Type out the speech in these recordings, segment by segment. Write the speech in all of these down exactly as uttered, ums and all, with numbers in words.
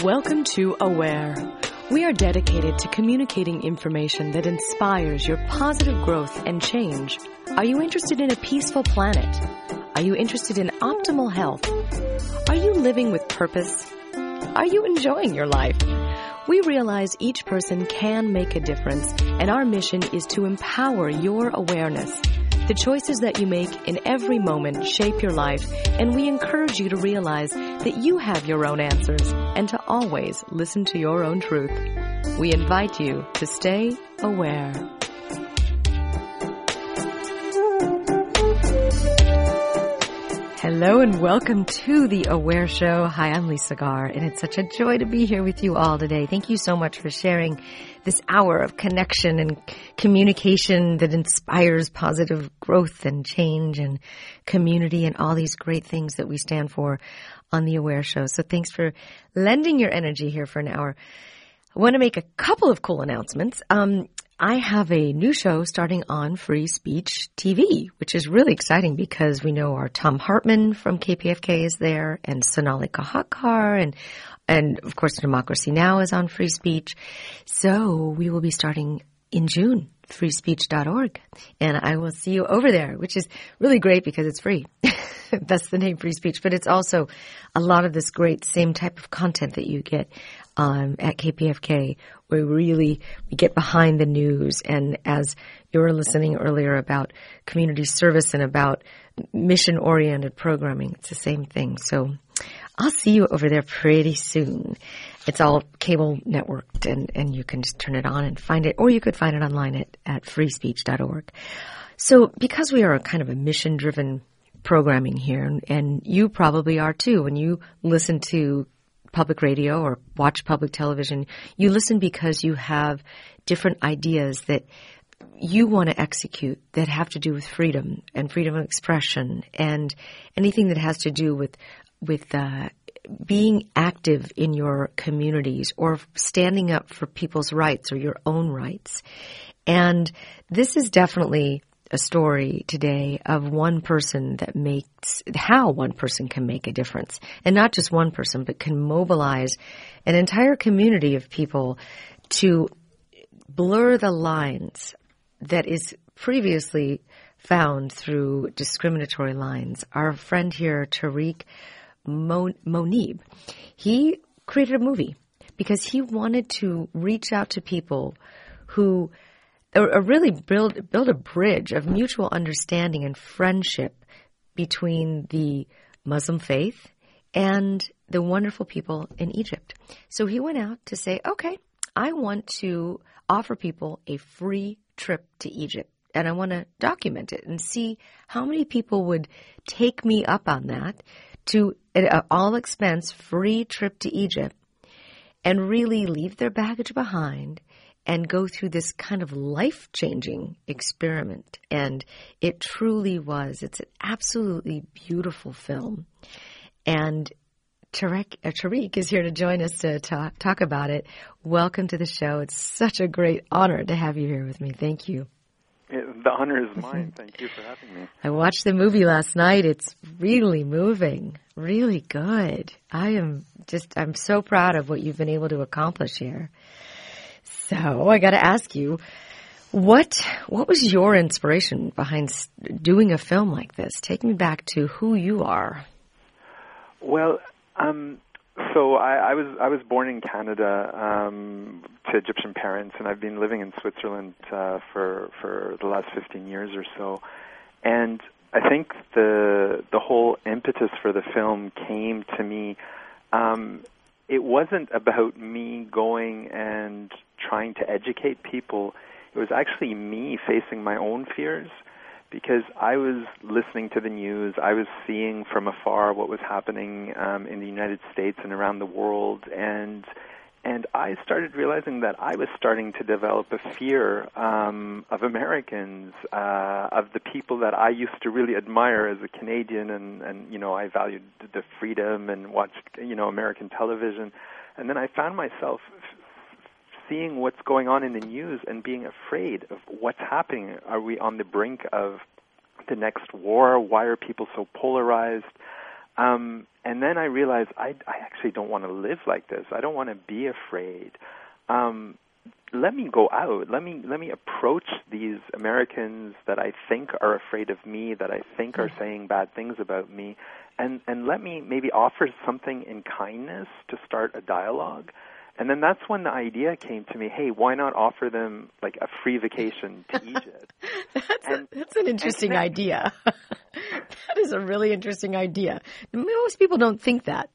Welcome to Aware. We are dedicated to communicating information that inspires your positive growth and change. Are you interested in a peaceful planet? Are you interested in optimal health? Are you living with purpose? Are you enjoying your life? We realize each person can make a difference, and our mission is to empower your awareness. The choices that you make in every moment shape your life, and we encourage you to realize that you have your own answers and to always listen to your own truth. We invite you to stay aware. Hello and welcome to the Aware Show. Hi, I'm Lisa Garr, and it's such a joy to be here with you all today. Thank you so much for sharing this hour of connection and communication that inspires positive growth and change and community and all these great things that we stand for on the Aware Show. So thanks for lending your energy here for an hour. I want to make a couple of cool announcements. Um, I have a new show starting on Free Speech T V, which is really exciting because we know our Tom Hartman from K P F K is there, and Sonali Kahatkar, and and of course Democracy Now! Is on Free Speech. So we will be starting in June, free speech dot org, and I will see you over there, which is really great because it's free. That's the name, Free Speech, but it's also a lot of this great same type of content that you get um, at K P F K, where really we get behind the news. And as you were listening earlier about community service and about mission-oriented programming, it's the same thing. So I'll see you over there pretty soon. It's all cable networked, and, and you can just turn it on and find it, or you could find it online at, at free speech dot org. So because we are a kind of a mission-driven programming here, and, and you probably are too, when you listen to public radio or watch public television, you listen because you have different ideas that you want to execute that have to do with freedom and freedom of expression and anything that has to do with with uh, being active in your communities or standing up for people's rights or your own rights. And this is definitely a story today of one person that makes, how one person can make a difference. And not just one person, but can mobilize an entire community of people to blur the lines that is previously found through discriminatory lines. Our friend here, Tariq Monib, he created a movie because he wanted to reach out to people who or really build build a bridge of mutual understanding and friendship between the Muslim faith and the wonderful people in Egypt. So he went out to say, okay, I want to offer people a free trip to Egypt, and I want to document it and see how many people would take me up on that to an all-expense free trip to Egypt and really leave their baggage behind and go through this kind of life-changing experiment. And it truly was. It's an absolutely beautiful film. And Tariq, uh, Tariq is here to join us to talk, talk about it. Welcome to the show. It's such a great honor to have you here with me. Thank you. It, the honor is mine. Thank you for having me. I watched the movie last night. It's really moving, really good. I am just, I'm so proud of what you've been able to accomplish here. So I got to ask you, what what was your inspiration behind doing a film like this? Take me back to who you are. Well, um, so I, I was I was born in Canada um, to Egyptian parents, and I've been living in Switzerland uh, for for the last fifteen years or so. And I think the the whole impetus for the film came to me. Um, it wasn't about me going and trying to educate people. It was actually me facing my own fears, because I was listening to the news. I was seeing from afar what was happening um, in the United States and around the world, and and I started realizing that I was starting to develop a fear um, of Americans, uh, of the people that I used to really admire as a Canadian, and, and you know, I valued the freedom and watched, you know, American television. And then I found myself seeing what's going on in the news and being afraid of what's happening. Are we on the brink of the next war? Why are people so polarized? Um, and then I realized I, I actually don't want to live like this. I don't want to be afraid. Um, let me go out. Let me let me approach these Americans that I think are afraid of me, that I think are saying bad things about me, and, and let me maybe offer something in kindness to start a dialogue. And then that's when the idea came to me, hey, why not offer them like a free vacation to Egypt? that's, and, a, that's an interesting then, idea. That is a really interesting idea. Most people don't think that.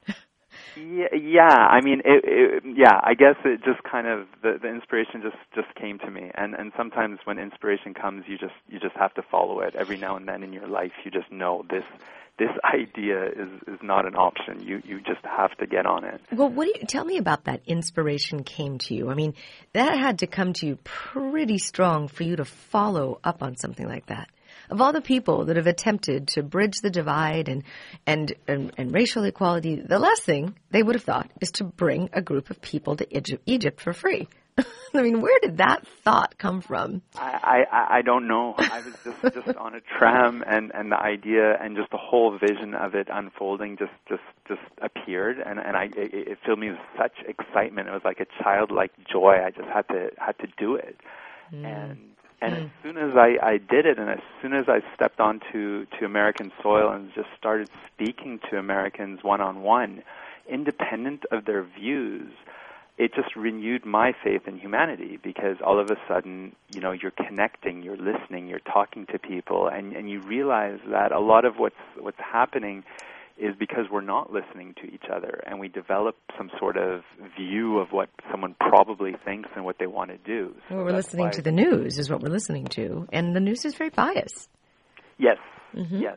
Yeah, yeah. I mean, it, it, yeah. I guess it just kind of the, the inspiration just, just came to me, and and sometimes when inspiration comes, you just you just have to follow it. Every now and then in your life, you just know this this idea is, is not an option. You you just have to get on it. Well, what do you tell me about that inspiration came to you? I mean, that had to come to you pretty strong for you to follow up on something like that. Of all the people that have attempted to bridge the divide and, and, and, and racial equality, the last thing they would have thought is to bring a group of people to Egypt, Egypt for free. I mean, where did that thought come from? I, I, I don't know. I was just, just on a tram, and, and the idea and just the whole vision of it unfolding just, just, just appeared, and, and I, it, it filled me with such excitement. It was like a childlike joy. I just had to had to do it. Mm. And And as soon as I, I did it, and as soon as I stepped onto to American soil and just started speaking to Americans one-on-one, independent of their views, it just renewed my faith in humanity, because all of a sudden, you know, you're connecting, you're listening, you're talking to people, and, and you realize that a lot of what's what's happening is because we're not listening to each other, and we develop some sort of view of what someone probably thinks and what they want to do. So well, we're listening to the news is what we're listening to, and the news is very biased. Yes, mm-hmm. yes.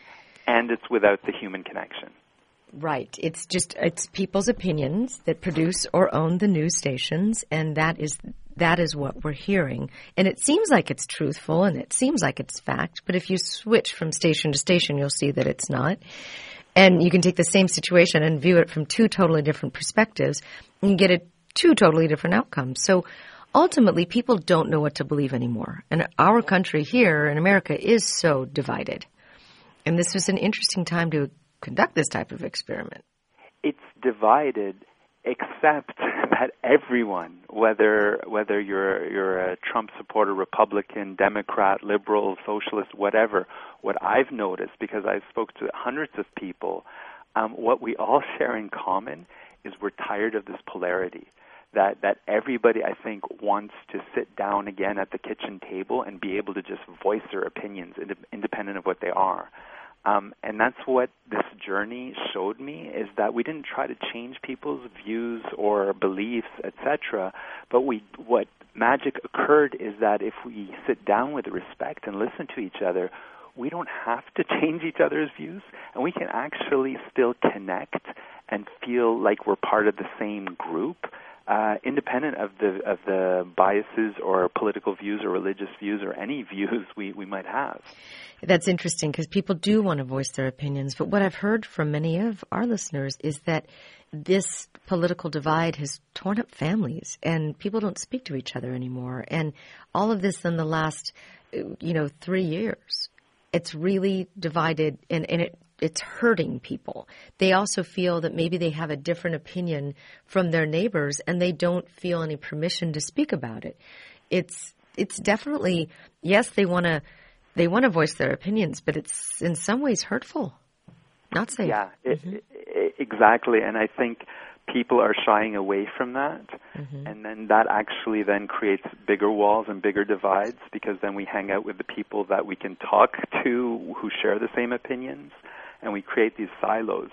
And it's without the human connection. Right. It's just, it's people's opinions that produce or own the news stations, and that is that is what we're hearing. And it seems like it's truthful, and it seems like it's fact, but if you switch from station to station, you'll see that it's not. And you can take the same situation and view it from two totally different perspectives and get a two totally different outcomes. So ultimately, people don't know what to believe anymore. And our country here in America is so divided. And this was an interesting time to conduct this type of experiment. It's divided, except that everyone, whether whether you're you're a Trump supporter, Republican, Democrat, liberal, socialist, whatever, what I've noticed, because I spoke to hundreds of people, um, what we all share in common is we're tired of this polarity. That that everybody, I think, wants to sit down again at the kitchen table and be able to just voice their opinions, ind- independent of what they are. Um, and that's what this journey showed me, is that we didn't try to change people's views or beliefs, et cetera. But we, what magic occurred is that if we sit down with respect and listen to each other, we don't have to change each other's views, and we can actually still connect and feel like we're part of the same group, uh, independent of the of the biases or political views or religious views or any views we, we might have. That's interesting, because people do want to voice their opinions. But what I've heard from many of our listeners is that this political divide has torn up families, and people don't speak to each other anymore. And all of this in the last, you know, three years, it's really divided, and, and it it's hurting people. They also feel that maybe they have a different opinion from their neighbors, and they don't feel any permission to speak about it. It's it's definitely, yes, they want to they want to voice their opinions, but it's in some ways hurtful, not safe. Yeah, it, mm-hmm. it, exactly. And I think people are shying away from that, mm-hmm. and then that actually then creates bigger walls and bigger divides, because then we hang out with the people that we can talk to who share the same opinions, and we create these silos.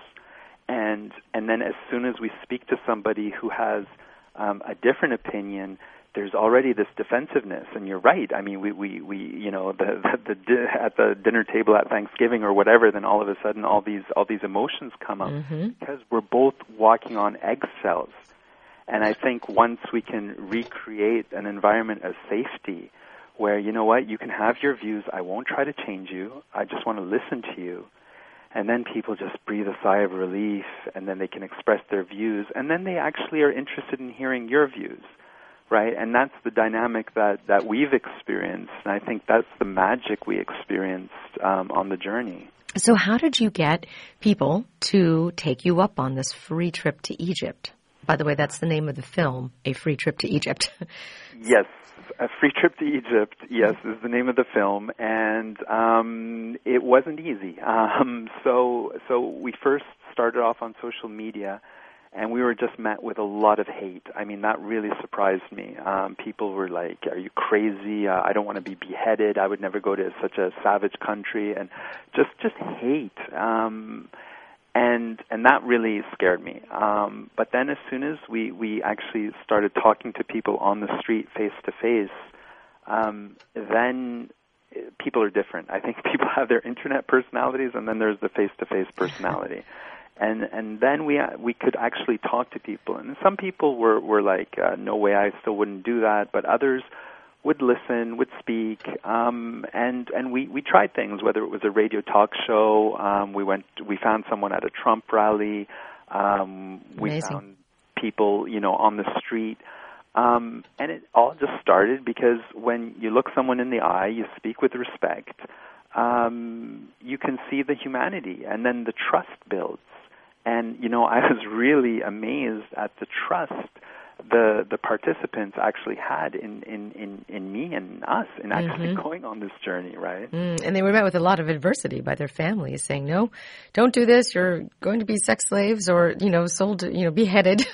And and then as soon as we speak to somebody who has um, a different opinion, there's already this defensiveness. And you're right. I mean, we, we, we you know, the, the, the at the dinner table at Thanksgiving or whatever, then all of a sudden all these all these emotions come up, mm-hmm. because we're both walking on eggshells. And I think once we can recreate an environment of safety where, you know what, you can have your views, I won't try to change you, I just want to listen to you. And then people just breathe a sigh of relief, and then they can express their views, and then they actually are interested in hearing your views. right? And that's the dynamic that, that we've experienced, and I think that's the magic we experienced um, on the journey. So how did you get people to take you up on this free trip to Egypt? By the way, that's the name of the film, A Free Trip to Egypt. Yes, A Free Trip to Egypt, yes, is the name of the film, and um, it wasn't easy. Um, so, so we first started off on social media, and we were just met with a lot of hate. I mean, that really surprised me. Um, people were like, "Are you crazy? Uh, I don't want to be beheaded. I would never go to such a savage country," and just just hate. Um, and and that really scared me. Um, but then, as soon as we we actually started talking to people on the street, face to face, um, then people are different. I think people have their internet personalities, and then there's the face to face personality. And and then we we could actually talk to people, and some people were were like, uh, no way, I still wouldn't do that. But others would listen, would speak, um, and and we, we tried things. Whether it was a radio talk show, um, we went we found someone at a Trump rally, um, we Amazing. found people, you know, on the street, um, and it all just started because when you look someone in the eye, you speak with respect. Um, you can see the humanity, and then the trust builds. And, you know, I was really amazed at the trust the the participants actually had in, in, in, in me and us in actually mm-hmm. going on this journey, right? Mm, and they were met with a lot of adversity by their families saying, no, don't do this. You're going to be sex slaves or, you know, sold, to, you know, beheaded.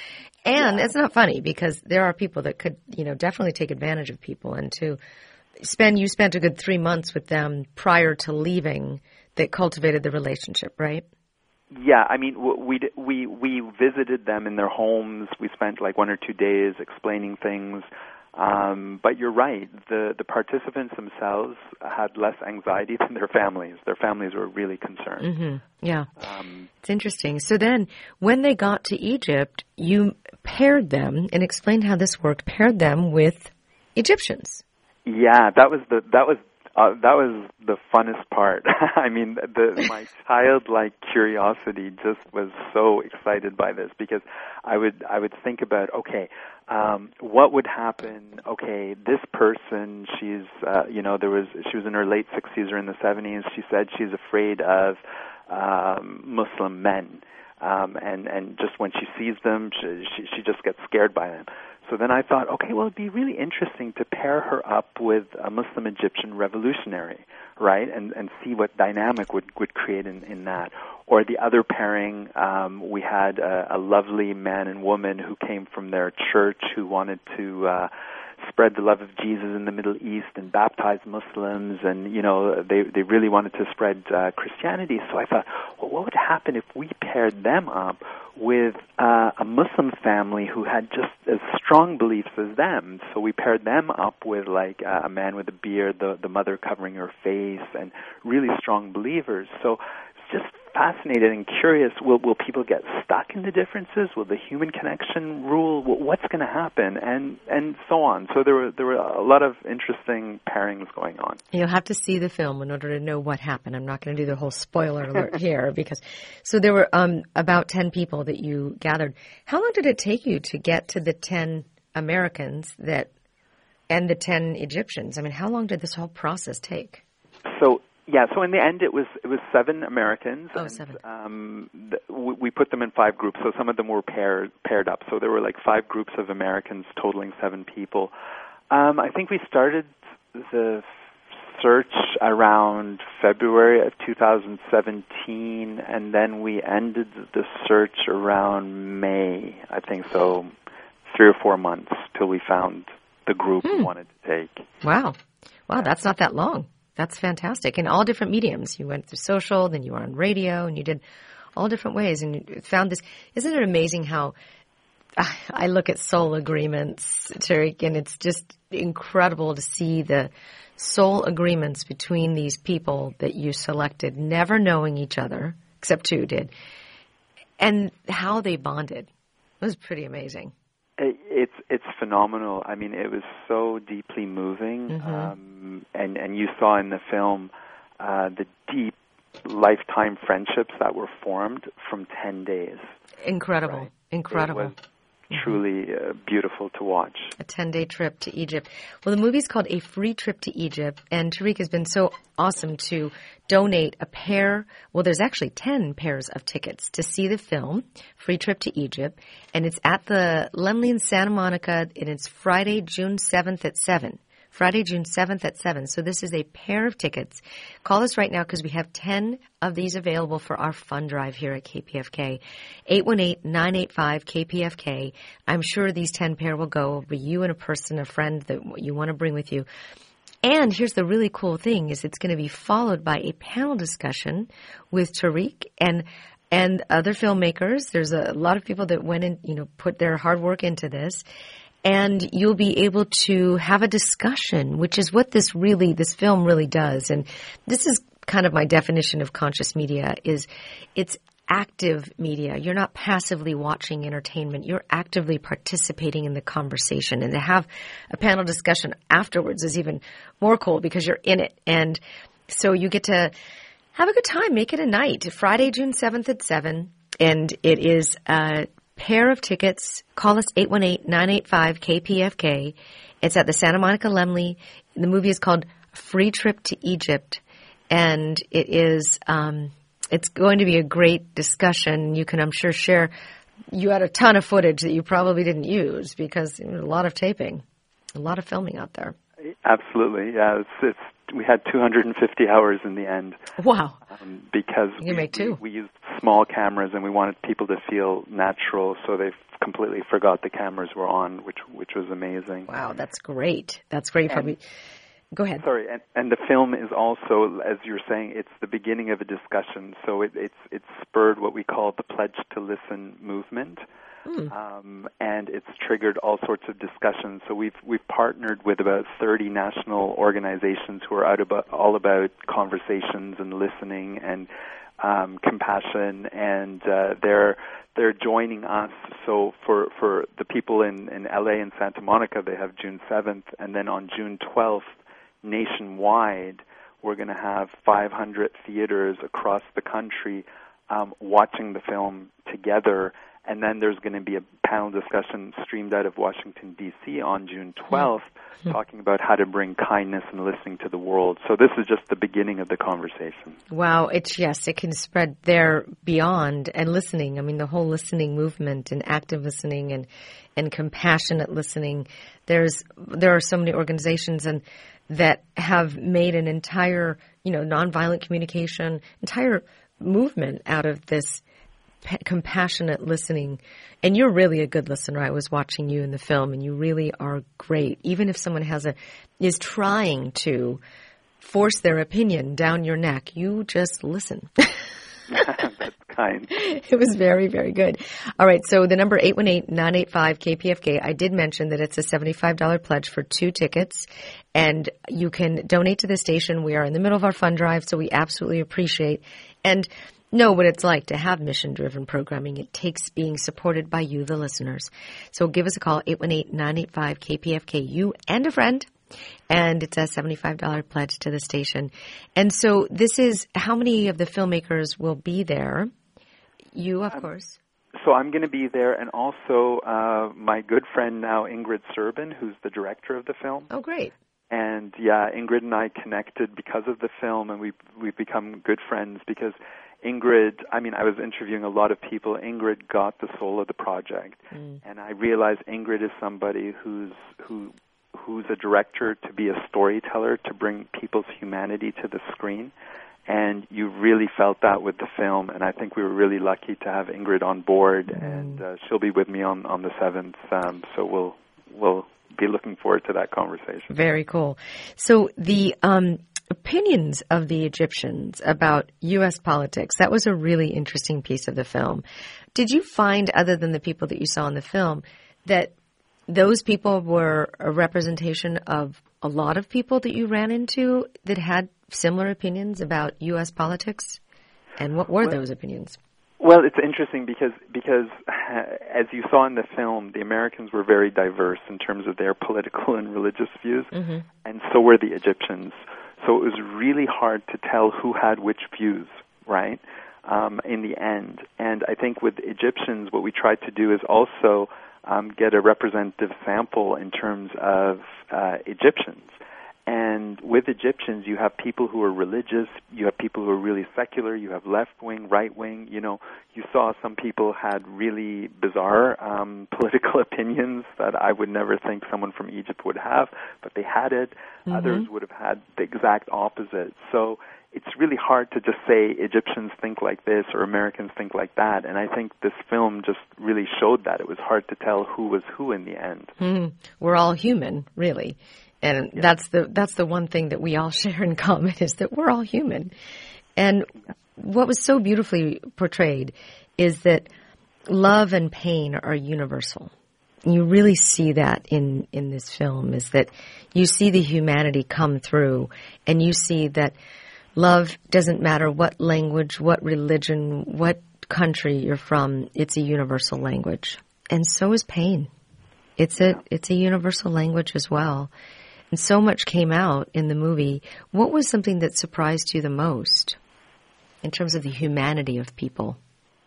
And yeah. It's not funny because there are people that could, you know, definitely take advantage of people. And to spend, you spent a good three months with them prior to leaving that cultivated the relationship, right? Yeah, I mean, we we we visited them in their homes. We spent like one or two days explaining things. Um, but you're right. The the participants themselves had less anxiety than their families. Their families were really concerned. Mm-hmm. Yeah, um, it's interesting. So then, when they got to Egypt, you paired them and explained how this worked. Paired them with Egyptians. Yeah, that was the that was. Uh, that was the funnest part. I mean, the, my childlike curiosity just was so excited by this because I would I would think about, okay, um, what would happen? Okay, this person, she's uh, you know, there was she was in her late sixties or in the seventies. She said she's afraid of um, Muslim men, um, and and just when she sees them, she, she she just gets scared by them. So then I thought, okay, well, it'd be really interesting to pair her up with a Muslim Egyptian revolutionary, right, and and see what dynamic would, would create in, in that. Or the other pairing, um, we had a, a lovely man and woman who came from their church who wanted to uh, spread the love of Jesus in the Middle East and baptize Muslims, and, you know, they, they really wanted to spread uh, Christianity. So I thought, well, what would happen if we paired them up with uh, a Muslim family who had just as strong beliefs as them? So we paired them up with, like, uh, a man with a beard, the, the mother covering her face, and really strong believers. So it's just fascinated and curious. Will will people get stuck in the differences? Will the human connection rule? What's going to happen? And and so on. So there were there were a lot of interesting pairings going on. You'll have to see the film in order to know what happened. I'm not going to do the whole spoiler alert here because so there were um, about ten people that you gathered. How long did it take you to get to the ten Americans that and the ten Egyptians? I mean, how long did this whole process take? So. Yeah, so in the end, it was it was seven Americans. Oh, and, seven. Um, th- we, we put them in five groups, so some of them were paired paired up. So there were like five groups of Americans totaling seven people. Um, I think we started the search around February of two thousand seventeen, and then we ended the search around May. I think so, three or four months till we found the group hmm. we wanted to take. Wow, wow, that's not that long. That's fantastic. In all different mediums. You went through social, then you were on radio, and you did all different ways, and you found this. Isn't it amazing how uh, I look at soul agreements, Tariq, and it's just incredible to see the soul agreements between these people that you selected, never knowing each other, except two did, and how they bonded. It was pretty amazing. It, it's it's phenomenal. I mean, it was so deeply moving, mm-hmm. um, and and you saw in the film uh, the deep lifetime friendships that were formed from ten days. Incredible, right? incredible. It was truly uh, beautiful to watch. A ten-day trip to Egypt. Well, the movie's called A Free Trip to Egypt, and Tariq has been so awesome to donate a pair, well, there's actually ten pairs of tickets to see the film, Free Trip to Egypt, and it's at the Laemmle in Santa Monica, and it's Friday, June seventh at seven. Friday, June seventh at seven. So this is a pair of tickets. Call us right now because we have ten of these available for our fund drive here at K P F K. eight one eight, nine eight five, K P F K. I'm sure these ten pair will go over you and a person, a friend that you want to bring with you. And here's the really cool thing is it's going to be followed by a panel discussion with Tariq and and other filmmakers. There's a lot of people that went in, you know, put their hard work into this. And you'll be able to have a discussion, which is what this really, this film really does. And this is kind of my definition of conscious media is it's active media. You're not passively watching entertainment. You're actively participating in the conversation. And to have a panel discussion afterwards is even more cool because you're in it. And so you get to have a good time. Make it a night. Friday, June seventh at seven. And it is uh pair of tickets. Call us eight one eight, nine eight five, K P F K. It's at the Santa Monica Laemmle. The movie is called Free Trip to Egypt. And it is, um, it's going to be a great discussion. You can, I'm sure, share. You had a ton of footage that you probably didn't use because there was a lot of taping, a lot of filming out there. Absolutely. Yeah. It's, it's we had two hundred fifty hours in the end. Wow. Um, because you we, make two. We, we used small cameras and we wanted people to feel natural, so they completely forgot the cameras were on, which which was amazing. Wow, that's great. That's great for and, me. Go ahead. Sorry, and, and the film is also, as you're saying, it's the beginning of a discussion. So it, it's it's spurred what we call the Pledge to Listen movement. Mm. Um, and it's triggered all sorts of discussions. So we've we've partnered with about thirty national organizations who are out about all about conversations and listening and um, compassion, and uh, they're they're joining us. So for for the people in, in L A and Santa Monica, they have June seventh, and then on June twelfth, nationwide, we're going to have five hundred theaters across the country um, watching the film together. And then there's going to be a panel discussion streamed out of Washington, D C on June twelfth, mm-hmm. talking about how to bring kindness and listening to the world. So this is just the beginning of the conversation. Wow. It's, yes, it can spread there beyond and listening. I mean, the whole listening movement and active listening and, and compassionate listening. There's, there are so many organizations and that have made an entire, you know, nonviolent communication, entire movement out of this compassionate listening. And you're really a good listener. I was watching you in the film and you really are great. Even if someone has a, is trying to force their opinion down your neck, you just listen. That's kind. It was very, very good. All right. So the number eight one eight, nine eight five, K P F K. I did mention that it's a seventy-five dollars pledge for two tickets and you can donate to the station. We are in the middle of our fund drive, so we absolutely appreciate and know what it's like to have mission-driven programming. It takes being supported by you, the listeners. So give us a call, eight one eight, nine eight five, K P F K, you and a friend. And it's a seventy-five dollars pledge to the station. And so this is, how many of the filmmakers will be there? You, of um, course. So I'm going to be there, and also uh, my good friend now, Ingrid Serban, who's the director of the film. Oh, great. And, yeah, Ingrid and I connected because of the film, and we've, we've become good friends because Ingrid, I mean, I was interviewing a lot of people. Ingrid got the soul of the project, mm. and I realized Ingrid is somebody who's who who's a director to be a storyteller, to bring people's humanity to the screen, and you really felt that with the film, and I think we were really lucky to have Ingrid on board, mm. and uh, she'll be with me on, on the seventh, um, so we'll we'll be looking forward to that conversation. Very cool. So the um, opinions of the Egyptians about U S politics, that was a really interesting piece of the film. Did you find, other than the people that you saw in the film, that those people were a representation of a lot of people that you ran into that had similar opinions about U S politics? And what were well, those opinions? Well, it's interesting because because as you saw in the film, the Americans were very diverse in terms of their political and religious views, mm-hmm. and so were the Egyptians. So it was really hard to tell who had which views, right, um, in the end. And I think with Egyptians, what we tried to do is also um, get a representative sample in terms of uh, Egyptians. And with Egyptians, you have people who are religious, you have people who are really secular, you have left-wing, right-wing. You know, you saw some people had really bizarre um, political opinions that I would never think someone from Egypt would have, but they had it. Mm-hmm. Others would have had the exact opposite. So it's really hard to just say Egyptians think like this or Americans think like that. And I think this film just really showed that. It was hard to tell who was who in the end. Mm-hmm. We're all human, really. And yeah. that's the that's the one thing that we all share in common, is that we're all human. And what was so beautifully portrayed is that love and pain are universal. You really see that in, in this film, is that you see the humanity come through, and you see that love doesn't matter what language, what religion, what country you're from, it's a universal language. And so is pain. It's a it's a universal language as well. And so much came out in the movie. What was something that surprised you the most in terms of the humanity of people?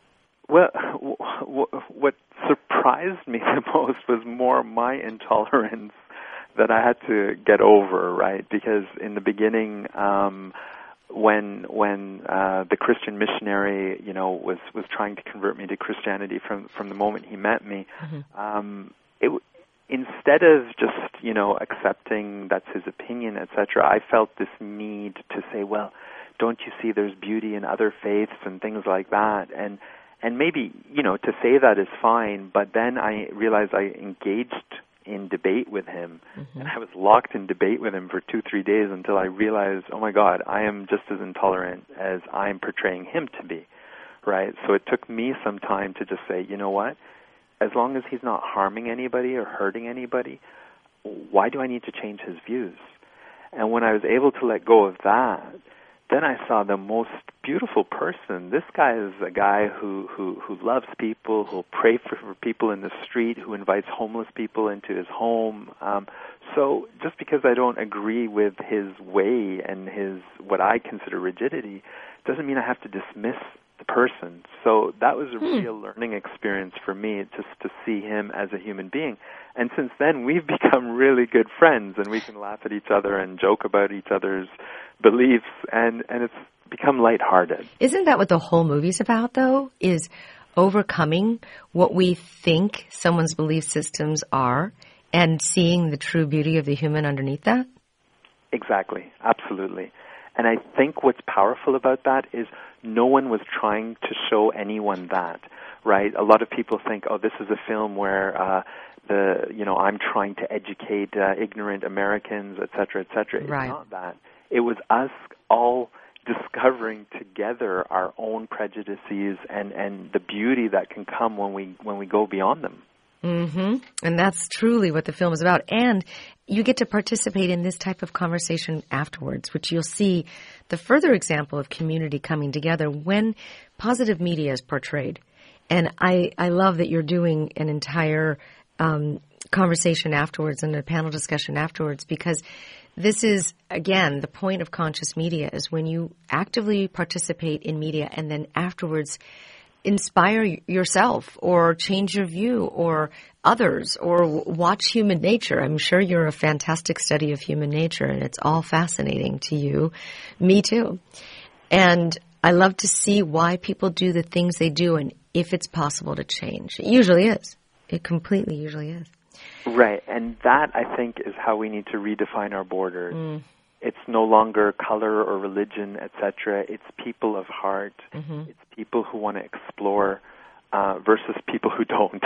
Well, w- w- what surprised me the most was more my intolerance that I had to get over, right? Because in the beginning, um, when when uh, the Christian missionary, you know, was, was trying to convert me to Christianity from, from the moment he met me, mm-hmm. um, it instead of just, you know, accepting that's his opinion, et cetera, I felt this need to say, well, don't you see there's beauty in other faiths and things like that? And and maybe, you know, to say that is fine, but then I realized I engaged in debate with him, mm-hmm. and I was locked in debate with him for two, three days until I realized, oh my God, I am just as intolerant as I'm portraying him to be, right? So it took me some time to just say, you know what? As long as he's not harming anybody or hurting anybody, why do I need to change his views? And when I was able to let go of that, then I saw the most beautiful person. This guy is a guy who, who, who loves people, who'll pray for, for people in the street, who invites homeless people into his home. Um, so just because I don't agree with his way and his what I consider rigidity doesn't mean I have to dismiss the person. So that was a real hmm. learning experience for me, just to see him as a human being. And since then, we've become really good friends, and we can laugh at each other and joke about each other's beliefs, and, and it's become lighthearted. Isn't that what the whole movie's about, though, is overcoming what we think someone's belief systems are and seeing the true beauty of the human underneath that? Exactly, absolutely. And I think what's powerful about that is no one was trying to show anyone that, right? A lot of people think, oh, this is a film where uh, the, you know, I'm trying to educate uh, ignorant Americans, et cetera, et cetera. It's right. not that. It was us all discovering together our own prejudices and, and the beauty that can come when we when we go beyond them. Mm-hmm. And that's truly what the film is about. And you get to participate in this type of conversation afterwards, which you'll see the further example of community coming together when positive media is portrayed. And I, I love that you're doing an entire um, conversation afterwards and a panel discussion afterwards, because this is, again, the point of conscious media is when you actively participate in media and then afterwards inspire yourself or change your view or others or watch human nature. I'm sure you're a fantastic study of human nature and it's all fascinating to you. Me too. And I love to see why people do the things they do and if it's possible to change. It usually is. It completely usually is. Right. And that, I think, is how we need to redefine our borders. Mm. It's no longer color or religion, et cetera. It's people of heart. Mm-hmm. It's people who want to explore uh, versus people who don't.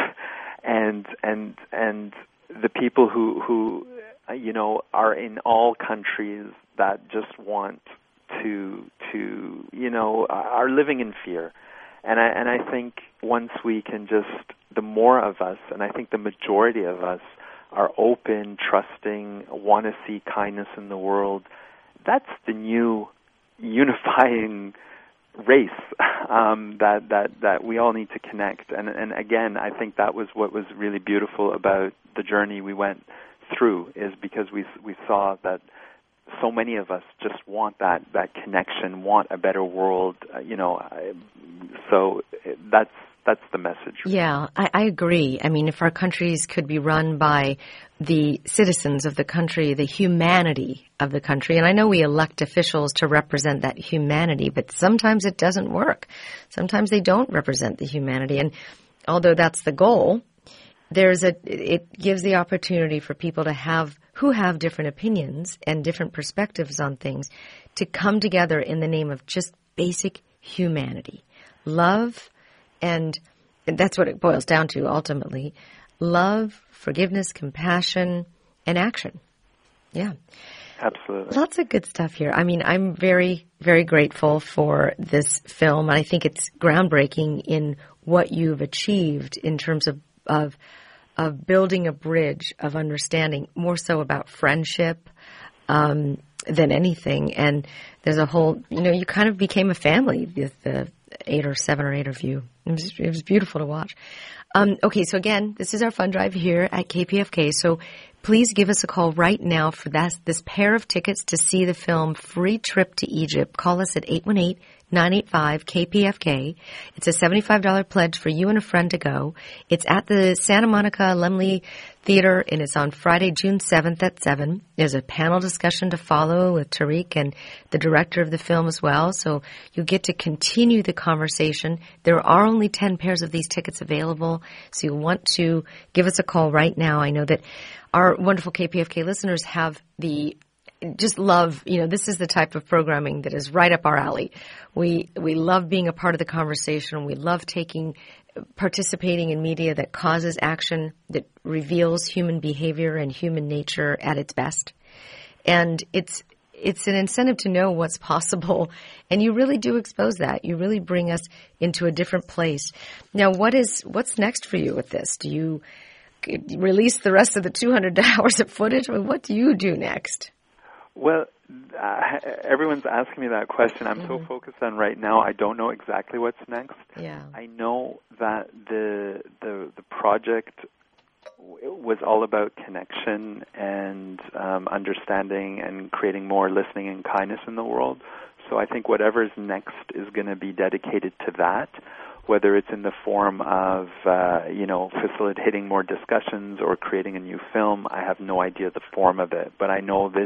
And and and the people who who uh, you know are in all countries that just want to to you know are living in fear. And I and I think once we can just, the more of us, and I think the majority of us are open, trusting, want to see kindness in the world, that's the new unifying race um, that, that, that we all need to connect. And, and again, I think that was what was really beautiful about the journey we went through, is because we we saw that so many of us just want that, that connection, want a better world, uh, you know. I, so that's that's the message. Yeah, I, I agree. I mean, if our countries could be run by the citizens of the country, the humanity of the country, and I know we elect officials to represent that humanity, but sometimes it doesn't work. Sometimes they don't represent the humanity. And although that's the goal, there's a, it gives the opportunity for people to have, who have different opinions and different perspectives on things, to come together in the name of just basic humanity. Love, and that's what it boils down to ultimately. Love, forgiveness, compassion, and action. Yeah. Absolutely. Lots of good stuff here. I mean, I'm very, very grateful for this film. I think it's groundbreaking in what you've achieved in terms of, of, of building a bridge of understanding, more so about friendship, um, than anything. And there's a whole, you know, you kind of became a family with the eight or seven or eight of you. It was, it was beautiful to watch. Um, okay, so again, this is our fund drive here at K P F K. So please give us a call right now for that, this pair of tickets to see the film Free Trip to Egypt. Call us at eight one eight, nine eight five, K P F K. It's a seventy-five dollars pledge for you and a friend to go. It's at the Santa Monica Laemmle Theater, and it's on Friday, June seventh at seven. There's a panel discussion to follow with Tariq and the director of the film as well, so you get to continue the conversation. There are only ten pairs of these tickets available, so you want to give us a call right now. I know that our wonderful K P F K listeners have the just love, you know, this is the type of programming that is right up our alley. We we love being a part of the conversation. We love taking, participating in media that causes action, that reveals human behavior and human nature at its best. And it's it's an incentive to know what's possible. And you really do expose that. You really bring us into a different place. Now, what is what's next for you with this? Do you release the rest of the two hundred hours of footage? I mean, what do you do next? Well, uh, everyone's asking me that question. I'm mm-hmm. so focused on right now, I don't know exactly what's next. Yeah. I know that the the the project w- was all about connection and um, understanding and creating more listening and kindness in the world. So I think whatever's next is going to be dedicated to that, whether it's in the form of, uh, you know, facilitating more discussions or creating a new film. I have no idea the form of it, but I know this.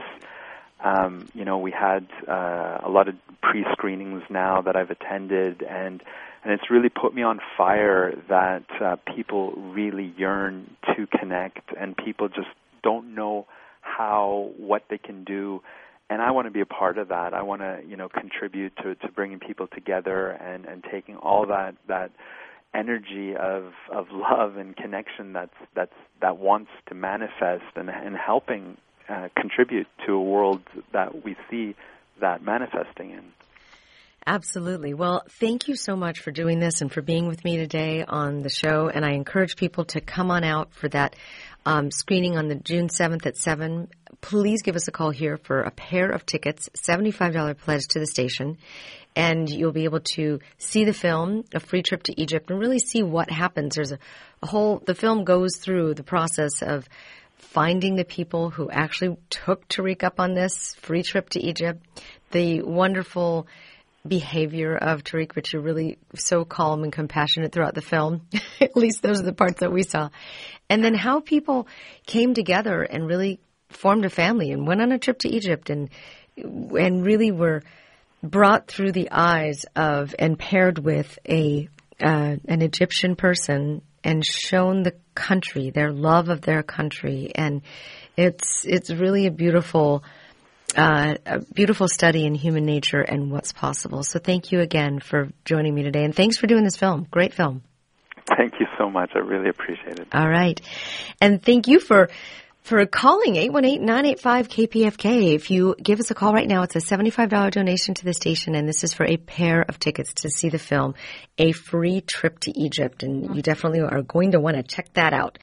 Um, you know, we had uh, a lot of pre-screenings now that I've attended, and and it's really put me on fire that uh, people really yearn to connect, and people just don't know how, what they can do. And I want to be a part of that. I want to, you know, contribute to, to bringing people together and, and taking all that that energy of of love and connection that's that's that wants to manifest and and helping uh, contribute to a world that we see that manifesting in. Absolutely. Well, thank you so much for doing this and for being with me today on the show. And I encourage people to come on out for that um, screening on the June seventh at seven. Please give us a call here for a pair of tickets, seventy-five dollars pledge to the station. And you'll be able to see the film, A Free Trip to Egypt, and really see what happens. There's a, a whole, the film goes through the process of finding the people who actually took Tariq up on this free trip to Egypt, the wonderful behavior of Tariq, which are really so calm and compassionate throughout the film. At least those are the parts that we saw. And then how people came together and really formed a family and went on a trip to Egypt and and really were brought through the eyes of and paired with a uh, an Egyptian person and shown the country, their love of their country. And it's it's really a beautiful Uh, a beautiful study in human nature and what's possible. So thank you again for joining me today. And thanks for doing this film. Great film. Thank you so much. I really appreciate it. All right. And thank you for for calling eight one eight, nine eight five, K P F K. If you give us a call right now, it's a seventy-five dollars donation to the station, and this is for a pair of tickets to see the film, A Free Trip to Egypt. And you definitely are going to want to check that out.